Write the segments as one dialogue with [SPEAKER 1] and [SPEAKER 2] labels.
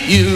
[SPEAKER 1] you.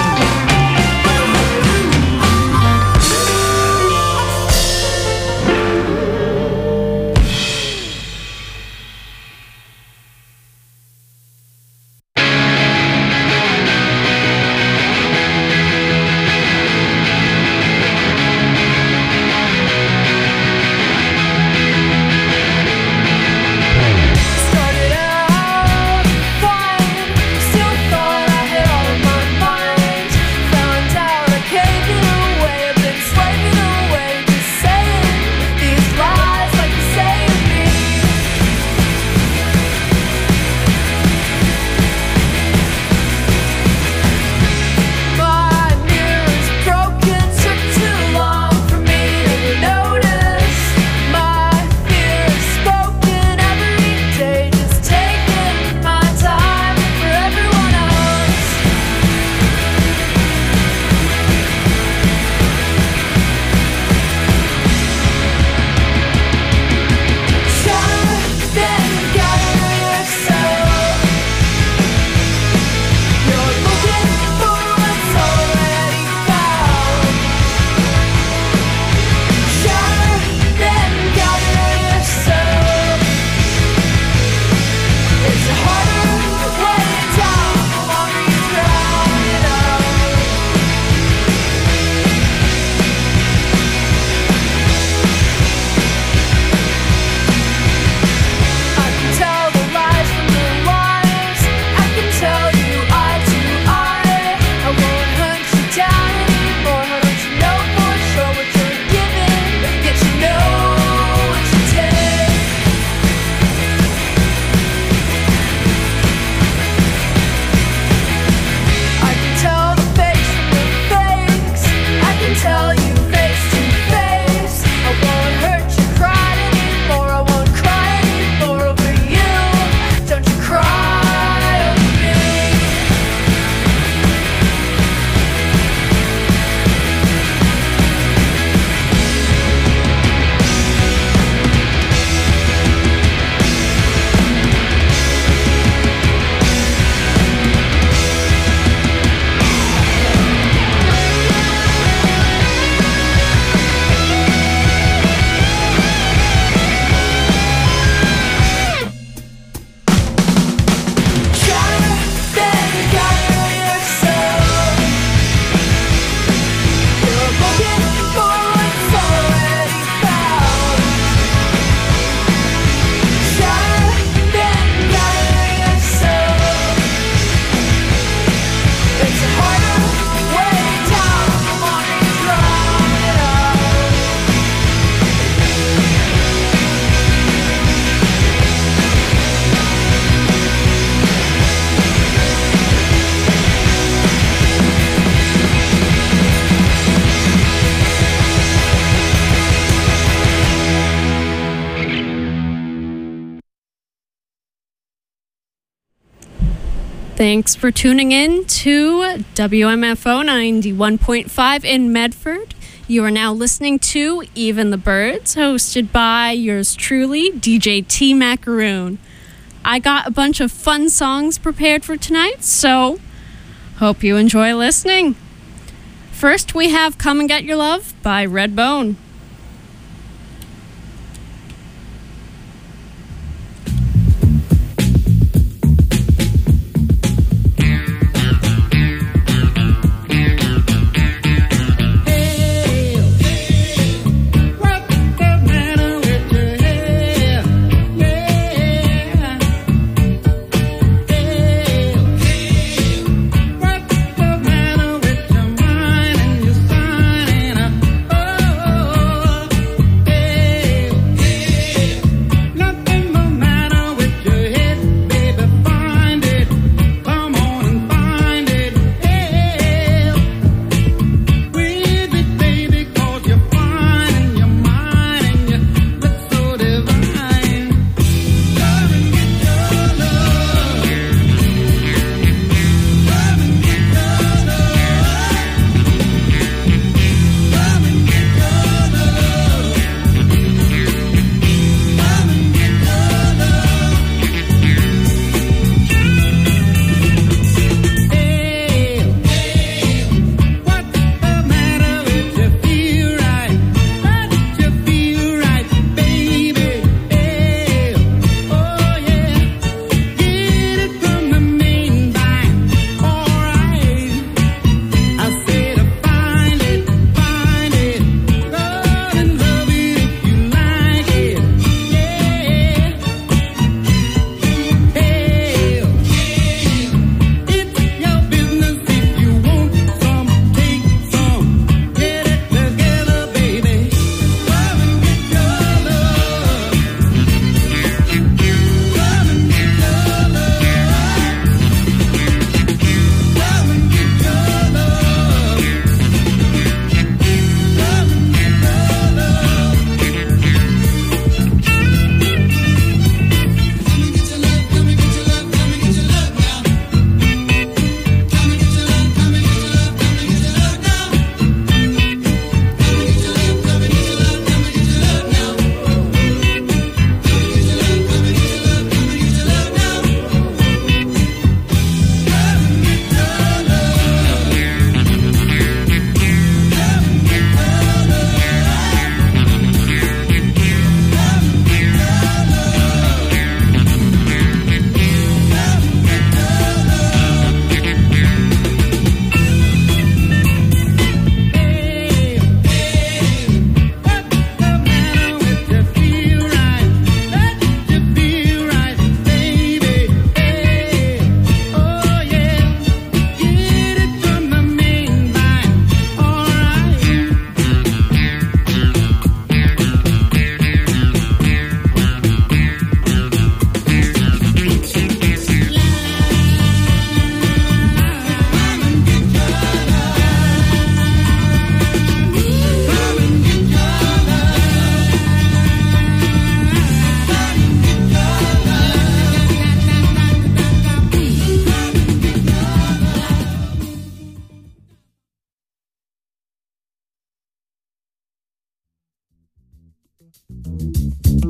[SPEAKER 2] Thanks for tuning in to WMFO 91.5 in Medford. You are now listening to Even the Birds, hosted by yours truly, DJ T. Macaroon. I got a bunch of fun songs prepared for tonight, so hope you enjoy listening. First, we have Come and Get Your Love by Redbone.
[SPEAKER 3] Oh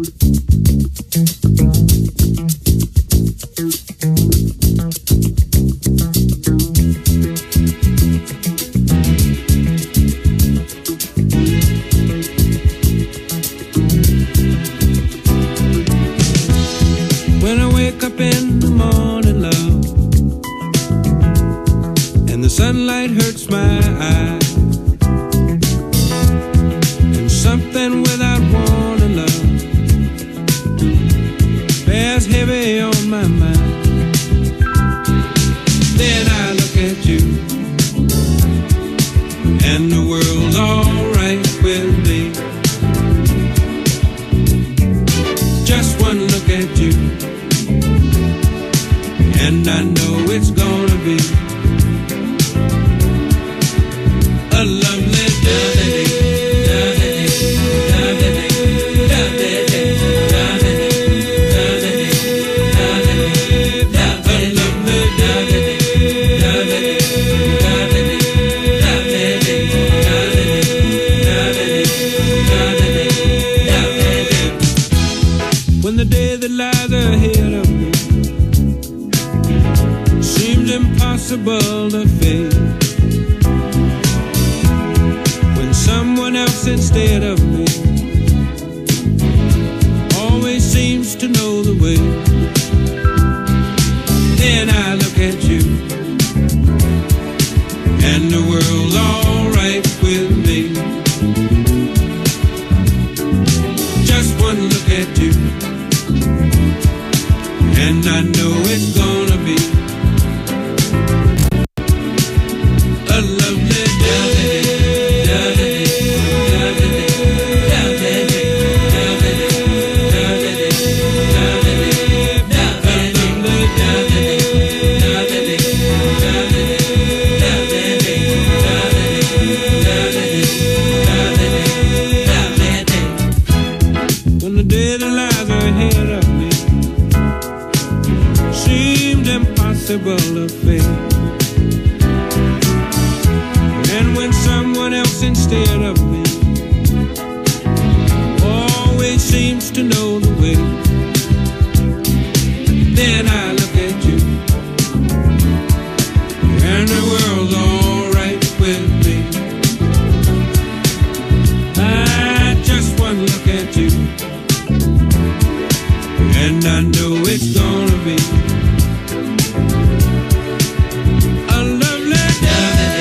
[SPEAKER 1] When I wake up in the morning, love, and the sunlight hurts my eyes, and something without warning, love, bears heavy on my mind. Then I look at you, and the world's alright with me. Just one look at you, and I know it's gonna be a lovely day. When the day that lies ahead of me seems impossible to face, when someone else instead of me always seems to know the way, then I look at you, and the world's alright with me. Just one look at you, and I know it's gonna be a lovely day. When the day that lies ahead of me seemed impossible to face, and when someone else instead of me always seems to know the way, then I look at you, and the world's alright with me. I just one look at you, and I know it's gonna be a lovely day.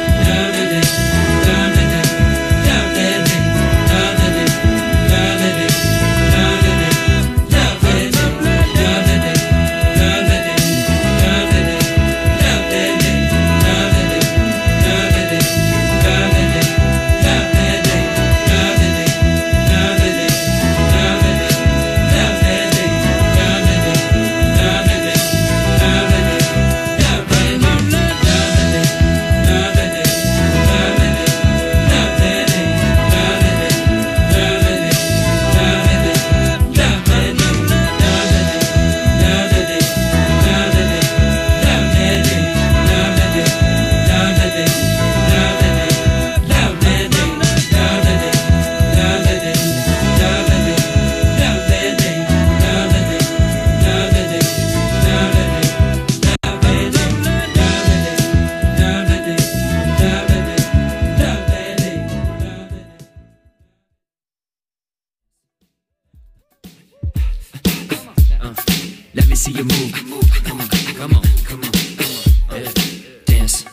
[SPEAKER 3] Let me see you move. Come on, come on, come on. Yeah. Dance.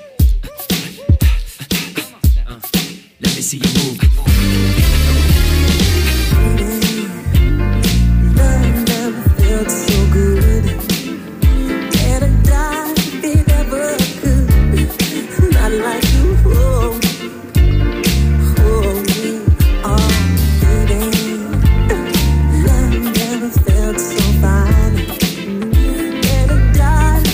[SPEAKER 3] Let me see you move.
[SPEAKER 4] Love never felt so good. And I died if it ever could. Not like you hold me, oh baby. Love never felt so fine. And I died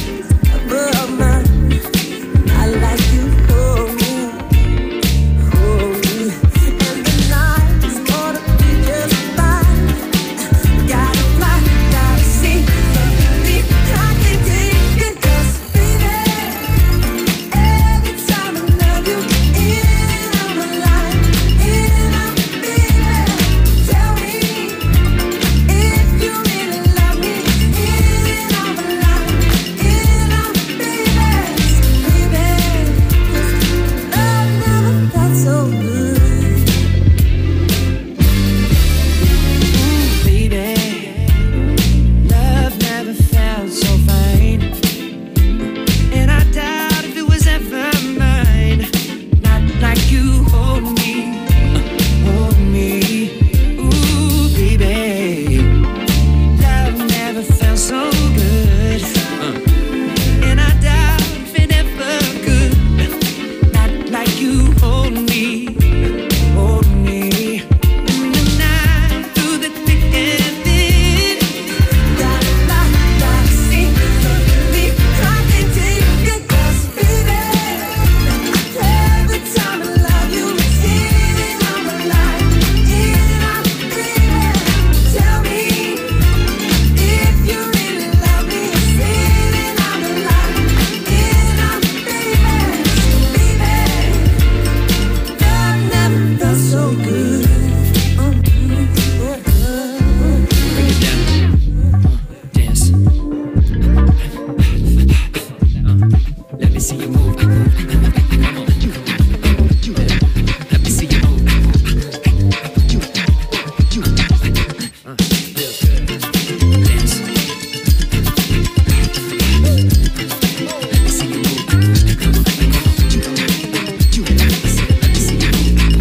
[SPEAKER 3] Dance. Let me see you move. Come on, come on. Let me see you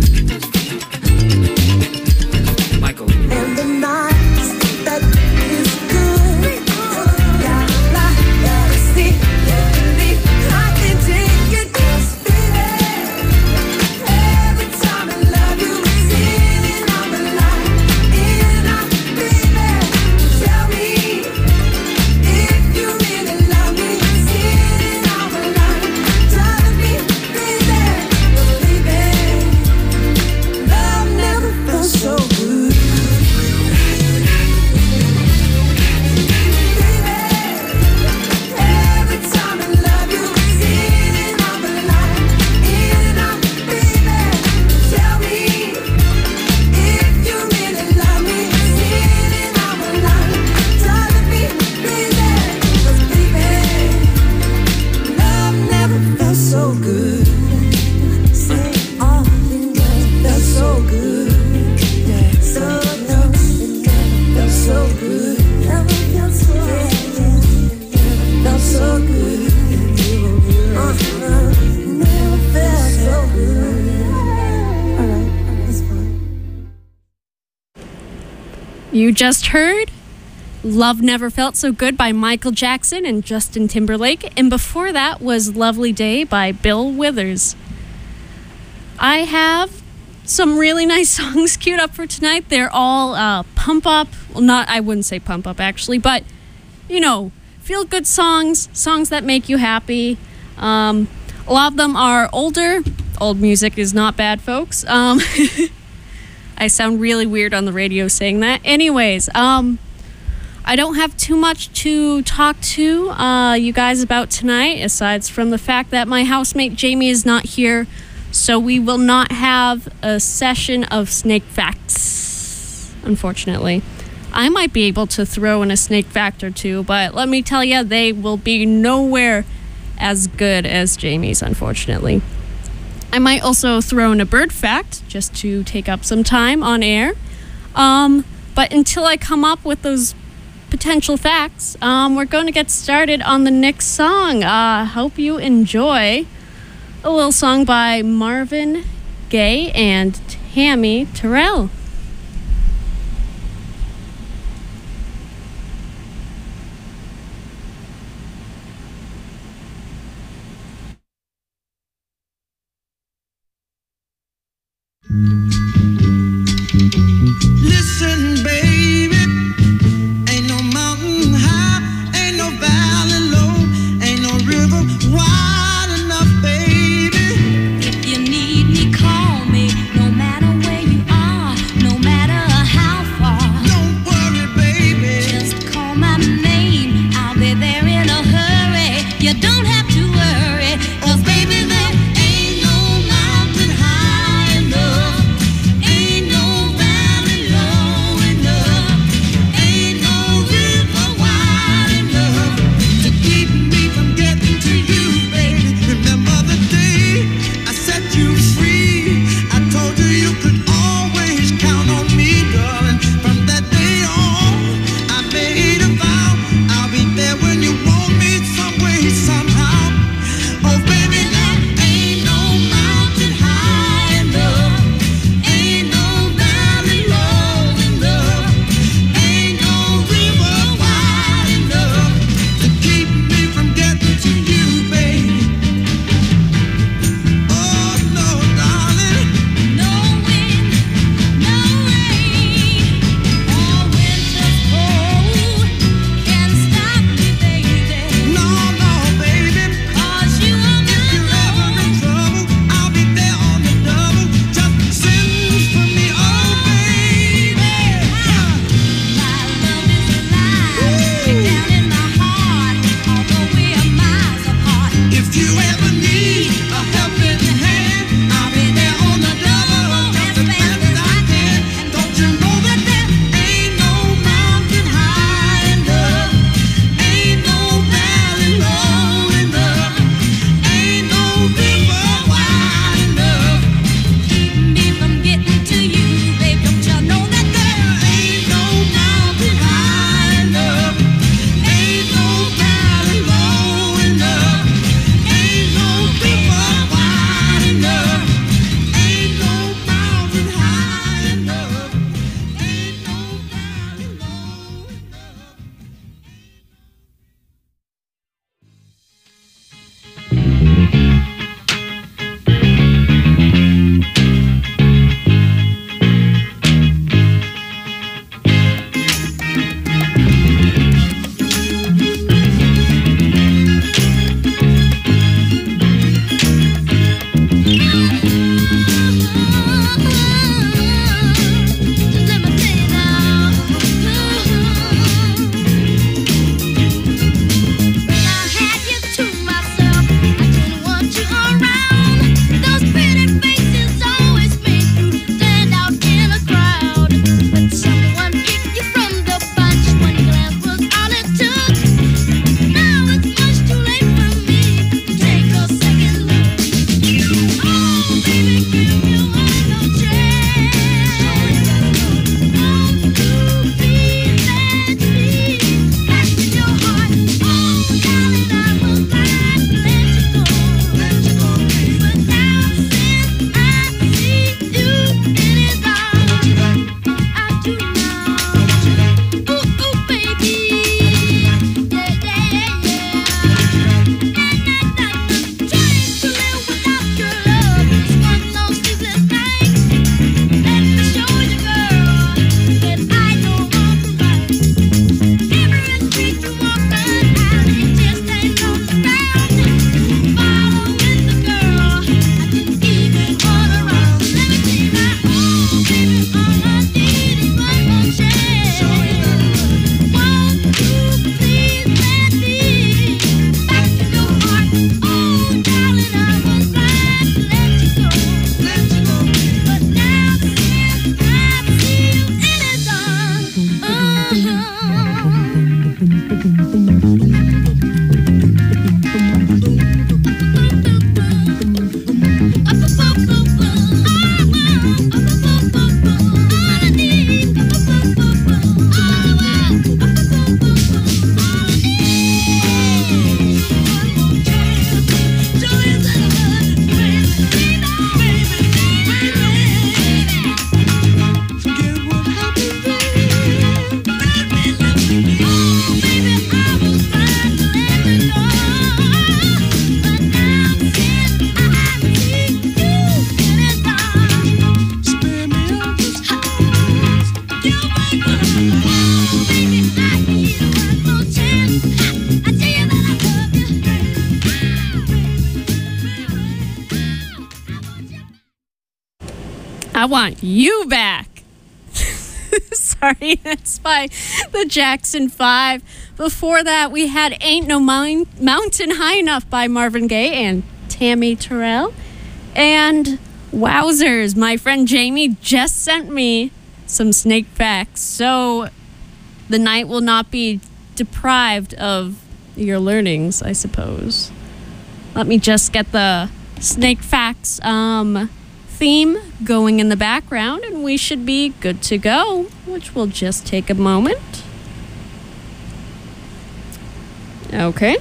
[SPEAKER 3] move. Michael.
[SPEAKER 4] And the nights that is good. Gotta see, believe I can take it. 'Cause baby, every time I love you, sitting on the line, and I, baby, tell me if you really love me, sitting on the line, driving me crazy. 'Cause baby, love never felt so good. Every time I love you, sitting on the line, and I, baby, tell me if you really love me, sitting on the line, driving me crazy. 'Cause baby, love never felt so good. Say all the love felt so good. So no, it never felt so good. Never felt so good. Felt so good. Never felt so good. All right, that's fine.
[SPEAKER 2] You just heard Love Never Felt So Good by Michael Jackson and Justin Timberlake, and before that was Lovely Day by Bill Withers. I have some really nice songs queued up for tonight. They're all pump up. Well, I wouldn't say pump up actually, but you know, feel good songs that make you happy. A lot of them are older. Old music is not bad, folks. I sound really weird on the radio saying that. Anyways, I don't have too much to talk to you guys about tonight, aside from the fact that my housemate Jamie is not here, so we will not have a session of snake facts, unfortunately. I might be able to throw in a snake fact or two, but let me tell you, they will be nowhere as good as Jamie's, unfortunately. I might also throw in a bird fact, just to take up some time on air. But until I come up with those potential facts, we're going to get started on the next song. Hope you enjoy a little song by Marvin Gaye and Tammy Terrell.
[SPEAKER 1] Listen, baby, ain't no mountain high, ain't no valley low, ain't no river wide enough, baby.
[SPEAKER 5] If you need me, call me. No matter where you are, no matter how far.
[SPEAKER 1] Don't worry, baby.
[SPEAKER 5] Just call my name. I'll be there in a hurry. You don't have to worry. 'Cause baby, there ain't no mountain high enough.
[SPEAKER 2] Want You Back. Sorry, that's by the Jackson 5. Before that, we had Ain't No Mountain High Enough by Marvin Gaye and Tammy Terrell. And wowzers, my friend Jamie just sent me some snake facts. So the night will not be deprived of your learnings, I suppose. Let me just get the snake facts theme going in the background, and we should be good to go, which will just take a moment. Okay.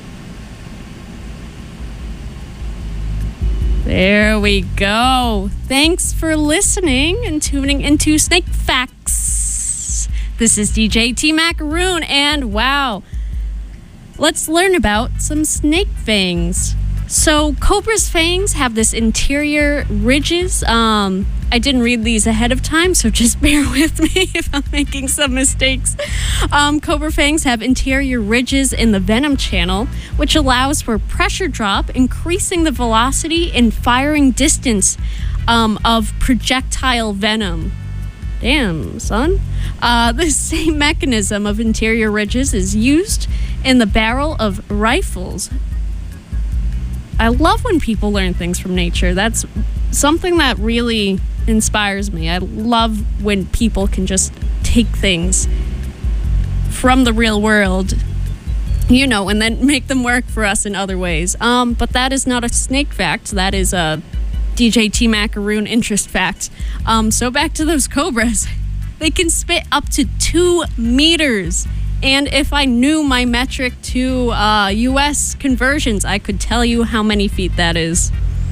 [SPEAKER 2] There we go. Thanks for listening and tuning into Snake Facts. This is DJ T Macaroon, and wow, let's learn about some snake fangs. So cobra's fangs have this interior ridges. I didn't read these ahead of time, so just bear with me if I'm making some mistakes. Cobra fangs have interior ridges in the venom channel, which allows for pressure drop, increasing the velocity and firing distance of projectile venom. Damn, son. The same mechanism of interior ridges is used in the barrel of rifles. I love when people learn things from nature. That's something that really inspires me. I love when people can just take things from the real world, you know, and then make them work for us in other ways. But that is not a snake fact. That is a DJ T Macaroon interest fact. So back to those cobras. They can spit up to 2 meters. And if I knew my metric to US conversions, I could tell you how many feet that is.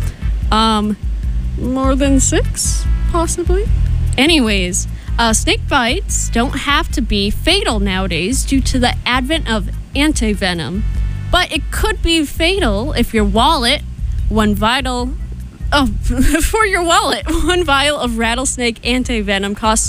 [SPEAKER 2] More than 6, possibly. Anyways, snake bites don't have to be fatal nowadays due to the advent of anti-venom. But it could be fatal if your wallet, for your wallet, one vial of rattlesnake anti-venom costs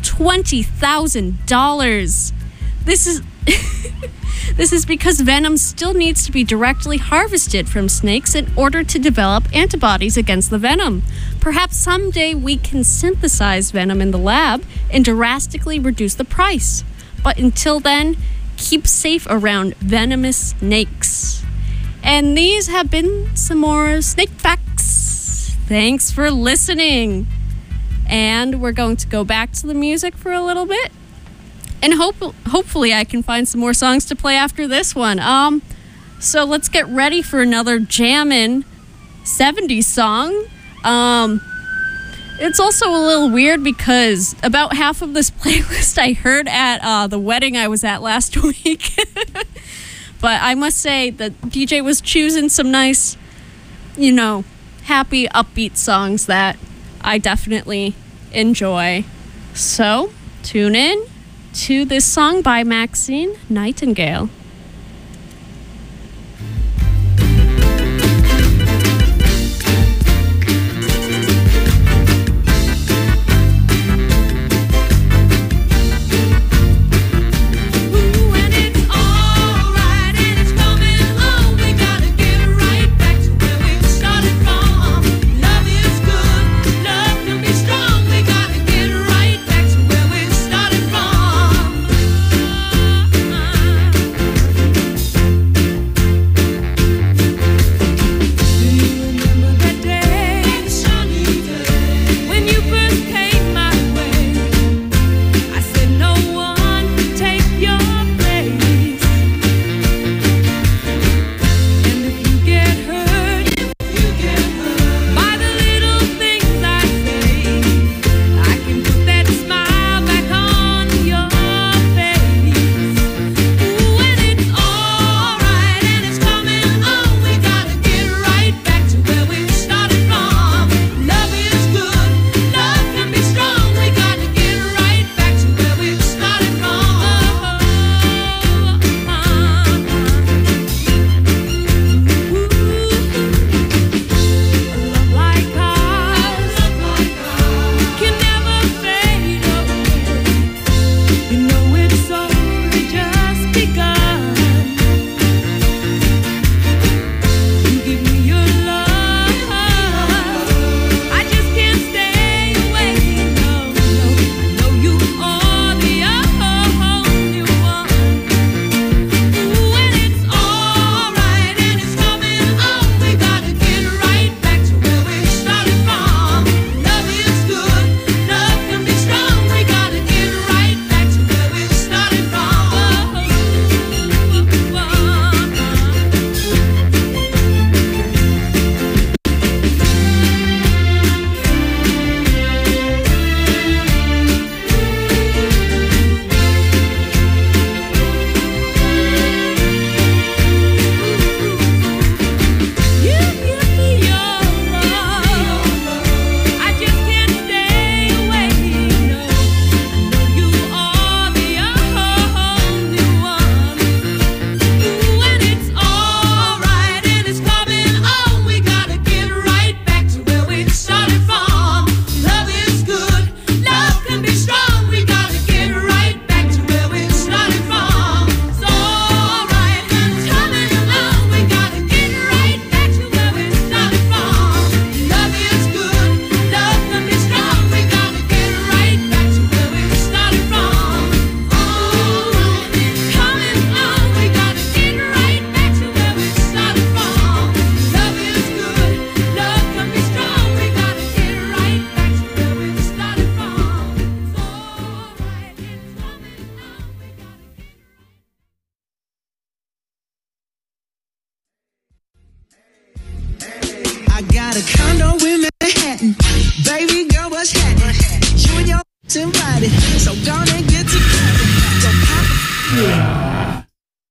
[SPEAKER 2] $20,000. This is because venom still needs to be directly harvested from snakes in order to develop antibodies against the venom. Perhaps someday we can synthesize venom in the lab and drastically reduce the price. But until then, keep safe around venomous snakes. And these have been some more snake facts. Thanks for listening. And we're going to go back to the music for a little bit. And hopefully I can find some more songs to play after this one. So let's get ready for another jammin' 70s song. It's also a little weird because about half of this playlist I heard at the wedding I was at last week. But I must say that DJ was choosing some nice, you know, happy, upbeat songs that I definitely enjoy. So tune in to this song by Maxine Nightingale.
[SPEAKER 4] Strong, we gotta get right back to where we started from.
[SPEAKER 1] got a condo in Manhattan. Baby girl, what's happening? You and your invited, so gonna get to so pop.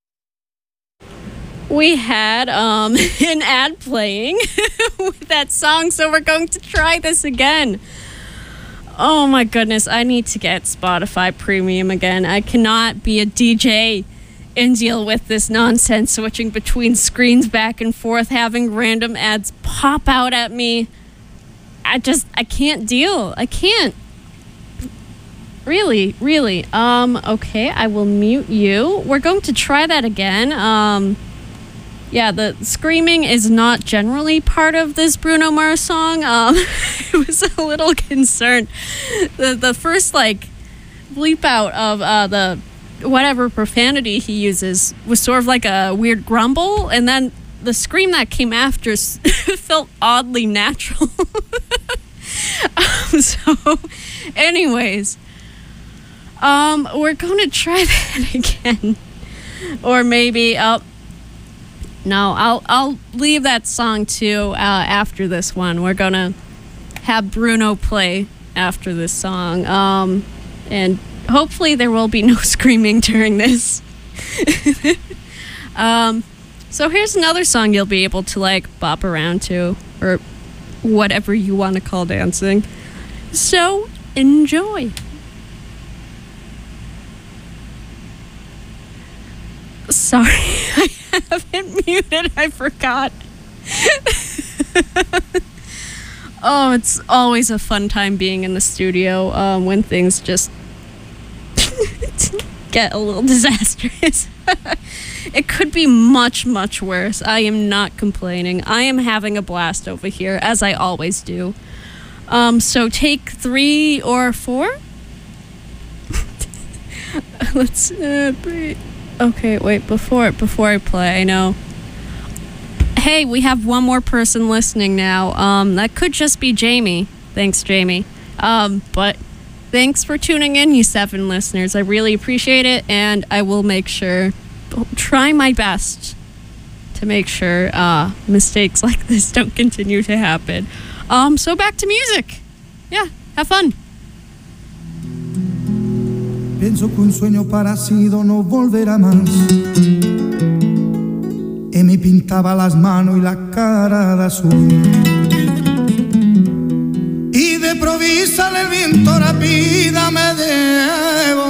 [SPEAKER 2] We had an ad playing with that song, so we're going to try this again. Oh my goodness, I need to get Spotify Premium again. I cannot be a DJ and deal with this nonsense, switching between screens back and forth, having random ads pop out at me. I can't deal. I can't. Really. Okay, I will mute you. We're going to try that again. Yeah, the screaming is not generally part of this Bruno Mars song. I was a little concerned. The first, like, bleep out of the whatever profanity he uses was sort of like a weird grumble, and then the scream that came after felt oddly natural. So, anyways, we're going to try that again. Or maybe... No, I'll leave that song too after this one. We're gonna have Bruno play after this song, and hopefully there will be no screaming during this. So here's another song you'll be able to like bop around to, or whatever you want to call dancing. So enjoy. Sorry, I haven't muted. I forgot. Oh, it's always a fun time being in the studio when things just get a little disastrous. It could be much, much worse. I am not complaining. I am having a blast over here, as I always do. So take 3 or 4. Let's breathe. Okay, wait, before I play, I know. Hey, we have one more person listening now. That could just be Jamie. Thanks, Jamie. But thanks for tuning in, you 7 listeners. I really appreciate it, and I will try my best to make sure mistakes like this don't continue to happen. So back to music. Yeah, have fun.
[SPEAKER 6] Pienso que un sueño parecido no volverá más. Y me pintaba las manos y la cara de azul. Y de provisa el viento rápida me llevó.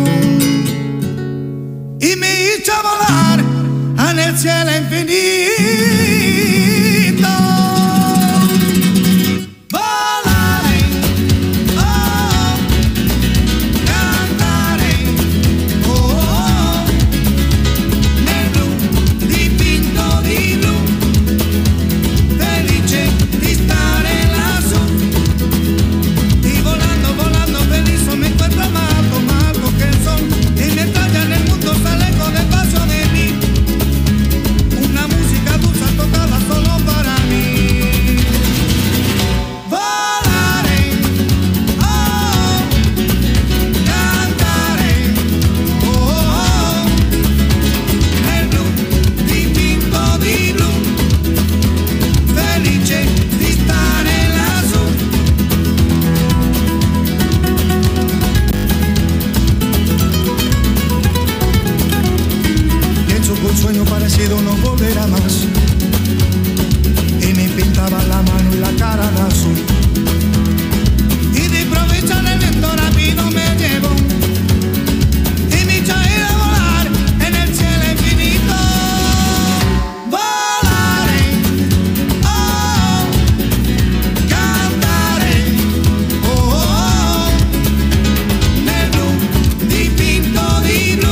[SPEAKER 6] Y me hizo volar en el cielo infinito. No volverá más. Y me pintaba la mano y la cara de azul. Y de aprovechar el viento rápido me llevó. Y me hizo ir a volar en el cielo infinito. Volaré, oh, cantaré, oh, oh, nel blu dipinto di blu.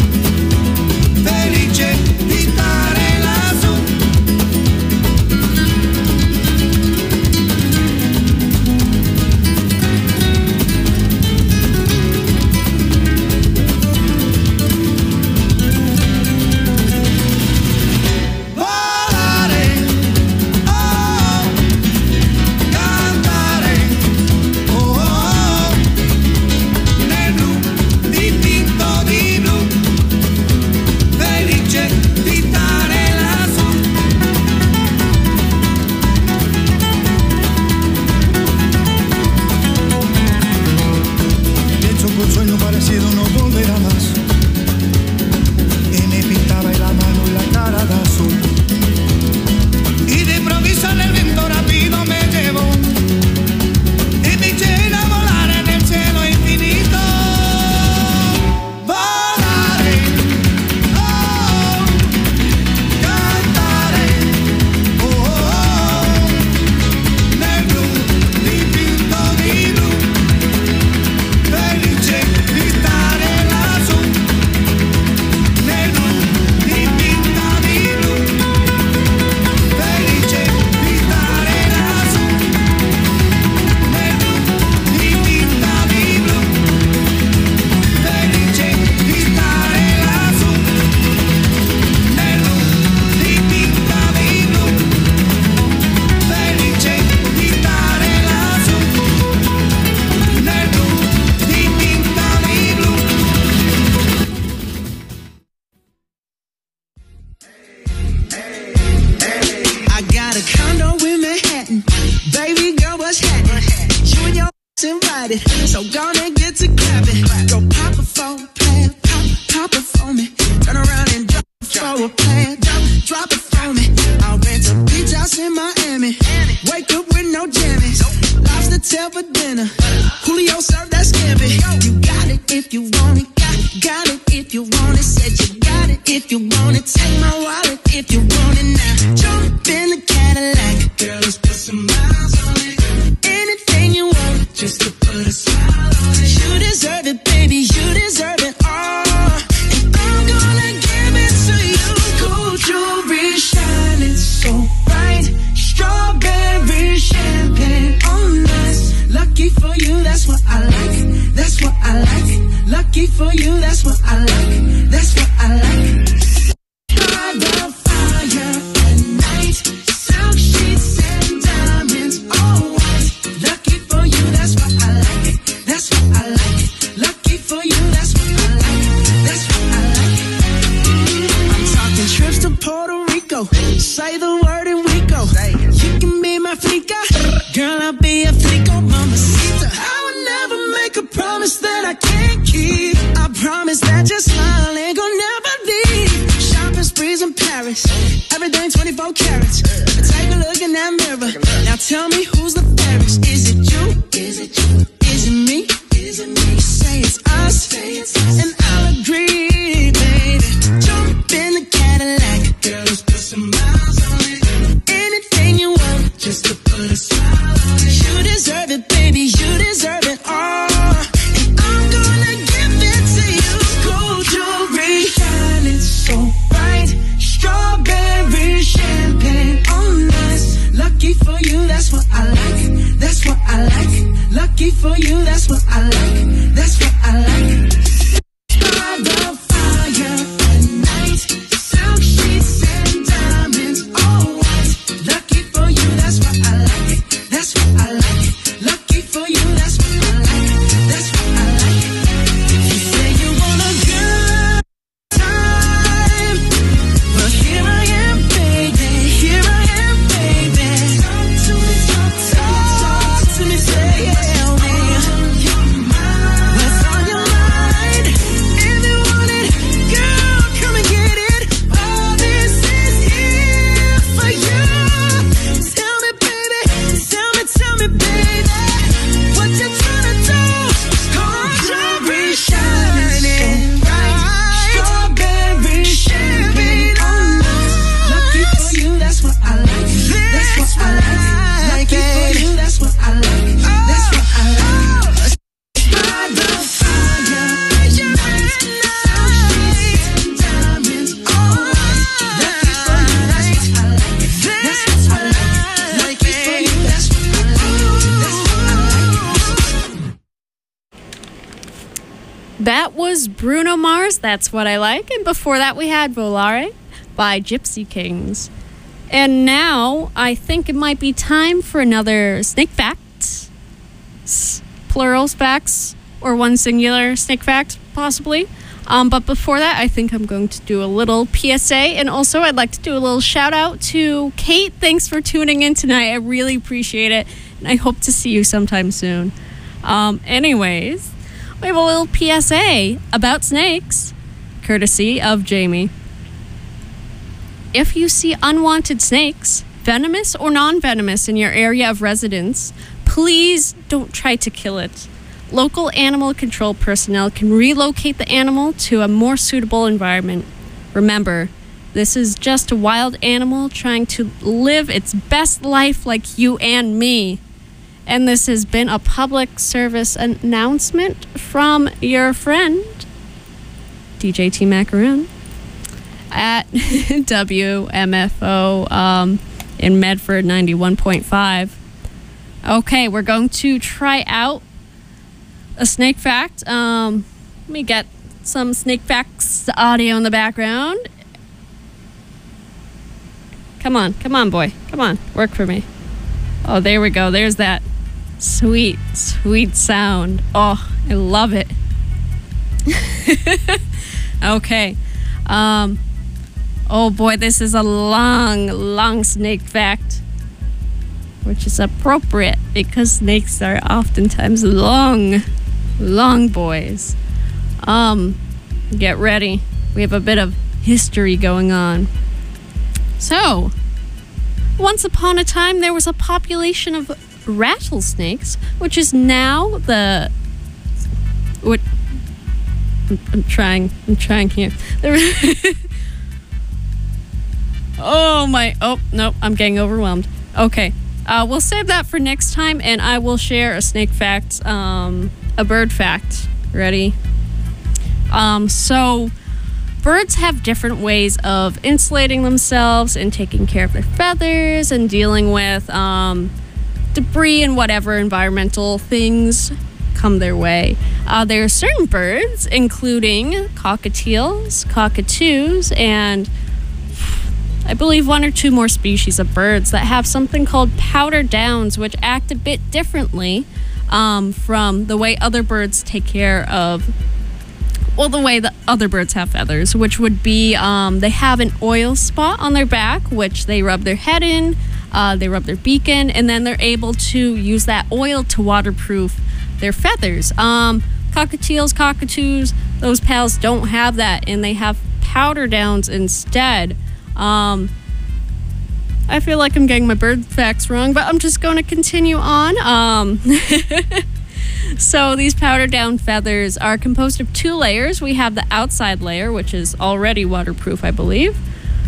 [SPEAKER 6] Felice di stare lassù.
[SPEAKER 1] invited, so gonna get to clapping. Go pop a phone, plan, pop it for me. Turn around and drop it for a plan, drop it for me. I'll rent a beach house in Miami. Wake up with no jammies. Lobster tail for dinner. Julio served that scampi. You got it if you want it. Got it if you want it. Said you got it if you want it. Take my wallet if you want it now. Jump in the Cadillac. Girl, let's put some miles on it. Anything you want, just to put a smile on it. You deserve it, baby. You deserve it all. And I'm gonna give it to you. Gold jewelry shining so bright. Strawberry champagne on us. Lucky for you, that's what I like. That's what I like. Lucky for you, that's what I like. That's what I like. By the fire at night. Silk sheets and diamonds, all white. Lucky for you, that's what I like. That's what I like. Lucky for you, that's what I like. That's what I like. I'm talking trips to Puerto Rico. Say the word and we go. You can be my flica. Girl, I'll be a flico, mamacita. I would never make a promise that I can't keep. I promise that your smile ain't gonna never leave. Shopping sprees in Paris. Everything 24 carats. Take a look in that mirror. Now tell me who's the fairest. Is it you? Is it you? Is it me? Is it me? Say it's us. And I'll agree, baby. Jump in the Cadillac. Girl, let's put some miles on it. Anything you want, just to put a smile on it. You deserve it, baby. You deserve it all. And I'm gonna give it to you. Gold jewelry shining so bright. Strawberry champagne on us. Lucky for you, that's what I like. That's what I like. Lucky for you, that's what I like. That's what I like. By the fire at night. Silk sheets and diamonds, all white. Lucky for you, that's what I like. That's what I like. Lucky for you, that's what I like. That's what I like. You say you want a good time. Well, here I am, baby. Here I am, baby. Talk to me, talk to me, tell me what's on your mind. If you want it, girl, come and get it. All this is here for you. Tell me, baby, tell me, baby, what you tryna do? Gold jewelry shining bright. Strawberry champagne on us. Lucky for you, that's what I like. That's what I like. Lucky for you, that's what I like. That's what I like. By the fire at night. Silk sheets and diamonds on us. Lucky for you, that's what I like. That's what I like. Lucky for you, that's what I like. That's what I like.
[SPEAKER 2] That was Bruno Mars, That's What I Like. And before that, we had Volare by Gypsy Kings. And now, I think it might be time for another snake fact. Plural facts, or one singular snake fact, possibly. But before that, I think I'm going to do a little PSA. And also, I'd like to do a little shout out to Kate. Thanks for tuning in tonight. I really appreciate it. And I hope to see you sometime soon. Anyways, we have a little PSA about snakes, courtesy of Jamie. If you see unwanted snakes, venomous or non-venomous, in your area of residence, please don't try to kill it. Local animal control personnel can relocate the animal to a more suitable environment. Remember, this is just a wild animal trying to live its best life like you and me. And this has been a public service announcement from your friend, DJ T. Macaroon, at WMFO in Medford 91.5. Okay, we're going to try out a snake fact. Let me get some snake facts audio in the background. Come on, boy. Come on, work for me. Oh, there we go. There's that sweet, sweet sound. Oh, I love it. Okay. Oh boy, this is a long, long snake fact. which is appropriate because snakes are oftentimes long boys. Get ready. We have a bit of history going on. So, once upon a time, there was a population of rattlesnakes, which is now the... What? I'm trying here. Oh, nope, I'm getting overwhelmed. Okay, we'll save that for next time, and I will share a snake fact, a bird fact. Ready? So birds have different ways of insulating themselves and taking care of their feathers and dealing with debris and whatever environmental things come their way. There are certain birds, including cockatiels, cockatoos, and I believe one or two more species of birds that have something called powder downs, which act a bit differently from the way other birds take care of, well, the way that other birds have feathers, which would be they have an oil spot on their back, which they rub their head in, they rub their beak in, and then they're able to use that oil to waterproof their feathers. Cockatiels, cockatoos, those pals don't have that, and they have powder downs instead. I feel like I'm getting my bird facts wrong, but I'm just going to continue on. So these powder down feathers are composed of two layers. We have the outside layer, which is already waterproof, I believe.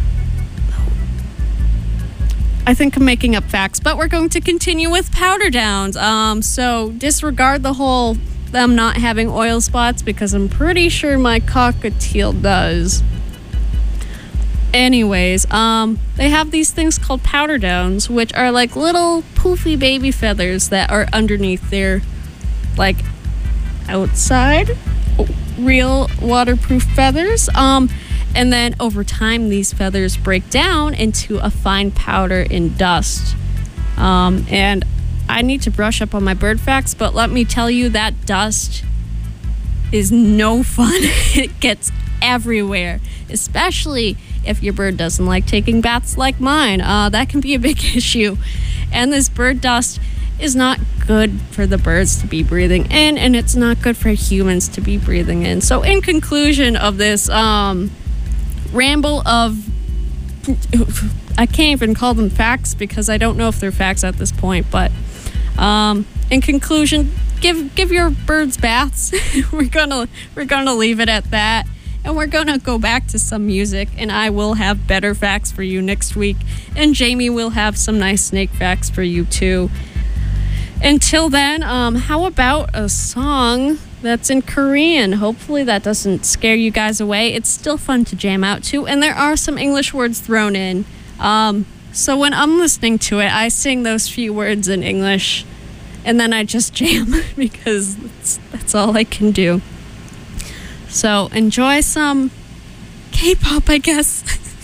[SPEAKER 2] I think I'm making up facts, but we're going to continue with powder downs. So disregard the whole them not having oil spots, because I'm pretty sure my cockatiel does. Anyways, they have these things called powder downs, which are like little poofy baby feathers that are underneath their, like, outside real waterproof feathers. And then over time, these feathers break down into a fine powder in dust. And I need to brush up on my bird facts, but let me tell you, that dust is no fun. It gets everywhere, especially if your bird doesn't like taking baths like mine. That can be a big issue. And this bird dust is not good for the birds to be breathing in, and it's not good for humans to be breathing in. So in conclusion of this ramble of, I can't even call them facts because I don't know if they're facts at this point, but in conclusion, give your birds baths. we're gonna leave it at that, and we're gonna go back to some music, and I will have better facts for you next week, and Jamie will have some nice snake facts for you too. Until then, how about a song that's in Korean? Hopefully that doesn't scare you guys away. It's still fun to jam out to, and there are some English words thrown in. So when I'm listening to it, I sing those few words in English, and then I just jam because that's all I can do. So enjoy some K-pop, I guess.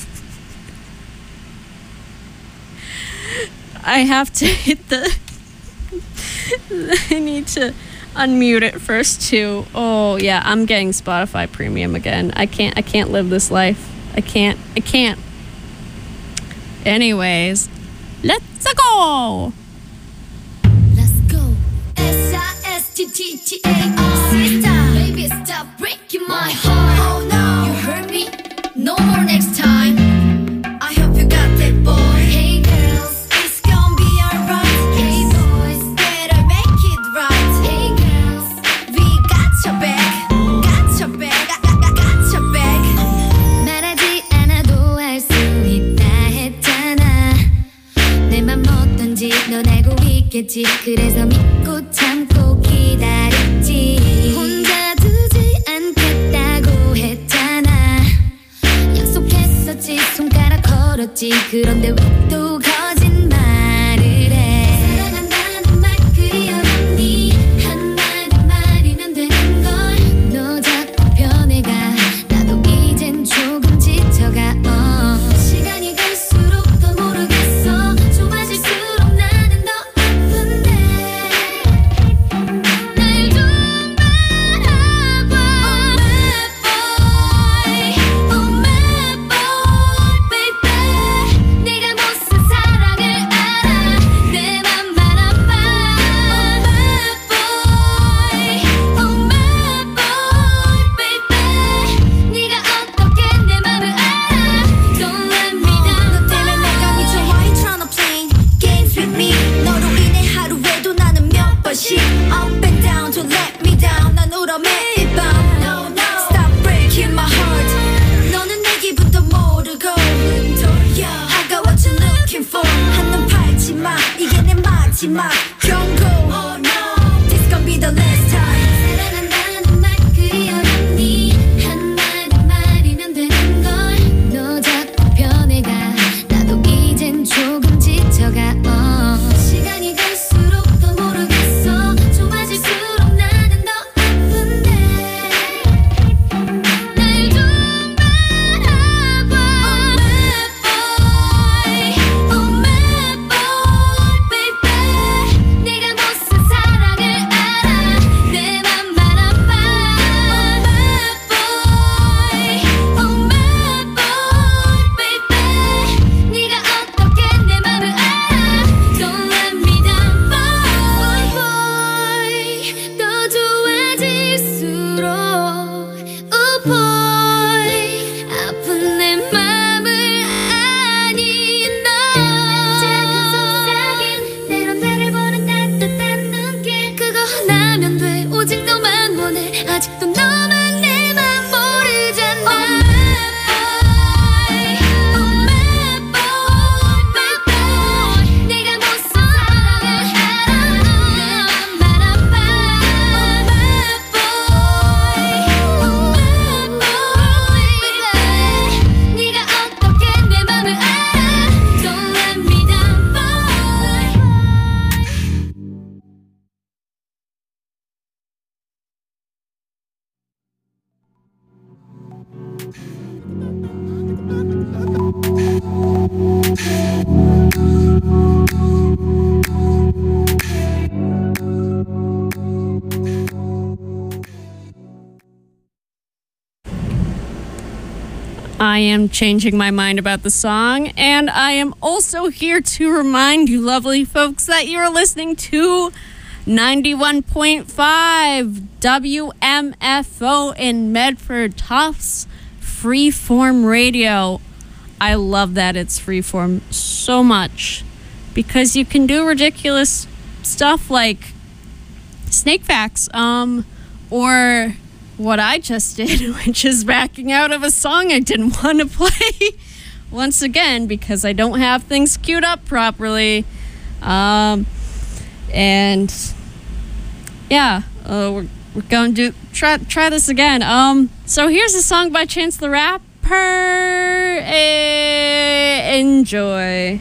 [SPEAKER 2] I have to hit the... I need to unmute it first too. Oh yeah, I'm getting Spotify Premium again. I can't live this life. I can't. Anyways, let's go.
[SPEAKER 5] Let's go. S-I-S-T-T-T-A-R. Baby, stop breaking my heart. Oh no, you hurt me. No more next time. I hope you got that, boy. Hey girls, it's gonna be alright. Hey boys, better make it right. Hey girls, we got your back. Got your back. got your back. 말하지 않아도 알 수 있다 했잖아. 내 맘 어떤지 넌 알고 있겠지. 그래서 믿고 참고 기다렸지. 혼자 두지 않겠다고 했잖아. 약속했었지. 손가락 걸었지. 그런데 왜 또 거짓말을 해. 사랑한다는 말 그리워봤니. 한마디 말이면 되는 걸. 너 자꾸 변해가. 나도 이젠 조금 지쳐가. 시간이 갈수록 더 모르겠어. 좁아질수록 나는 더 아픈데. 날 좀 바라봐. Oh my boy, baby. 내가 무슨 사람 마지막 경고. Oh no, this gon' be the last time. 사랑한다는 말 그리 어렵니? 한마디 말이면 되는 걸. 너 자꾸 변해가. 나도 이젠 조금 지쳐가. 시간이 갈수록 더 모르겠어. 좁아질수록 나는 더 아픈데. 날 좀 바라봐. Oh my boy, baby. 내가 무슨 사랑을 알아. 내 맘만 아파. Oh my boy, baby. 네가 어떻게 내 맘을 알아. Don't let me down, boy, boy. 더 좋아질수록 oh boy. 아픈 내 맘을 아니 너. 작은 속삭임 때론 나를 보는 따뜻한 눈길. 그거 하나면 돼. 오직 너만 원해. 아직도 너만 내 맘 모르잖아. Oh my boy, baby. 내가 무슨 사랑을 알아. 내 맘만 아파. Oh my boy, baby. 네가 어떻게 내 맘을 알아. Don't let me down, boy.
[SPEAKER 2] I am changing my mind about the song, and I am also here to remind you, lovely folks, that you're listening to 91.5 WMFO in Medford, Tufts Freeform Radio. I love that it's freeform so much because you can do ridiculous stuff like snake facts, or what I just did, which is backing out of a song I didn't want to play once again because I don't have things queued up properly. And yeah, we're going to try this again. So here's a song by Chance the Rapper. Enjoy.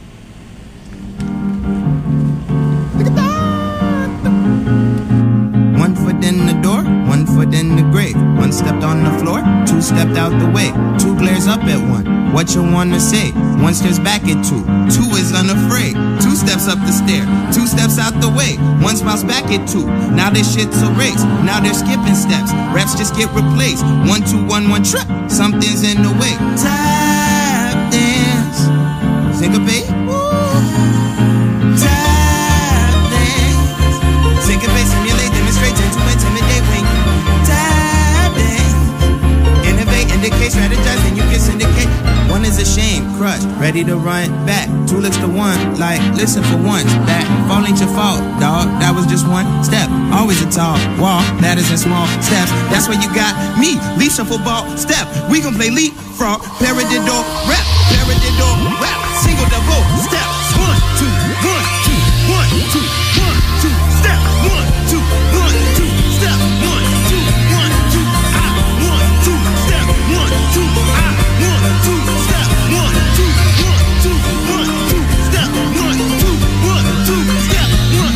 [SPEAKER 7] One foot in the door, one foot in the grave. One stepped on the floor, two stepped out the way. Two glares up at one, what you wanna say? One stares back at two, two is unafraid. Two steps up the stair, two steps out the way. One smiles back at two, now this shit's a race. Now they're skipping steps, reps just get replaced. 1, 2, 1, 1 trip, something's in the way. Tap dance, syncopate, tap dance, syncopate, simulate, demonstrate, tend to intimidate when you tap dance. Innovate, indicate, strategize, and you can syndicate. One is ashamed, crushed, ready to run back. Two looks to one, like, listen for once. That fall ain't your fault, dog. That was just one step. Always a tall wall, ladders and small steps. That's where you got me. Leap shuffle ball, step. We gon' play leapfrog, paradiddle, rap, paradiddle, rap. Single double, step. 1, 2, 1, 2, 1, 2, 1, 2, step. 1, 2, 1, 2, step. 1, 2, 1, 2, I 1, 2, step. 1, 2, I 1, 2, step. 1, 2, 1, 2, 1, 2, step. 1, 2, 1, 2, step. 1.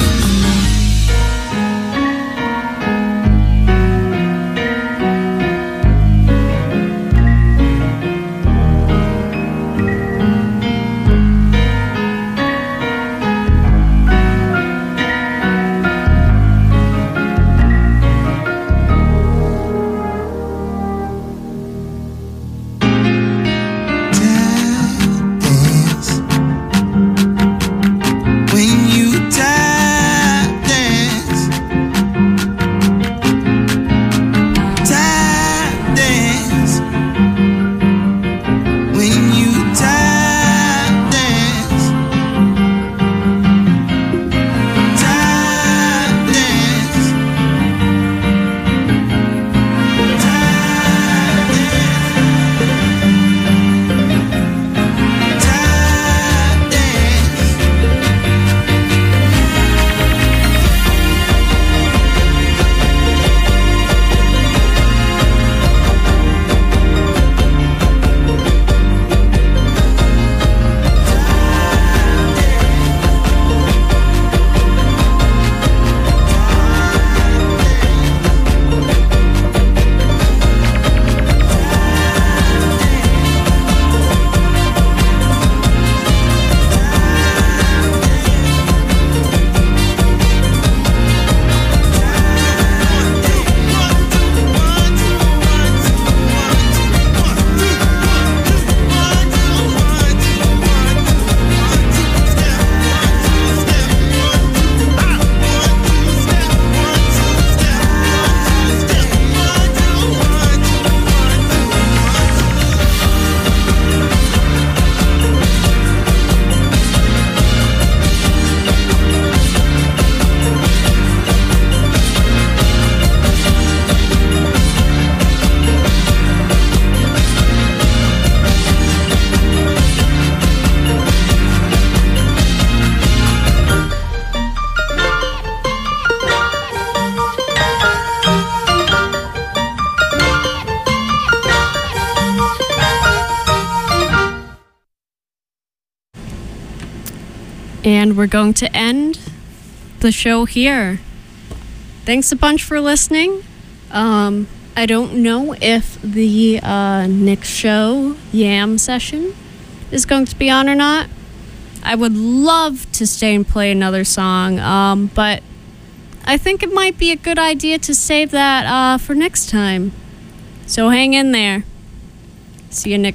[SPEAKER 2] And we're going to end the show here. Thanks a bunch for listening. I don't know if the next show, Yam Session, is going to be on or not. I would love to stay and play another song, but I think it might be a good idea to save that for next time. So hang in there. See you next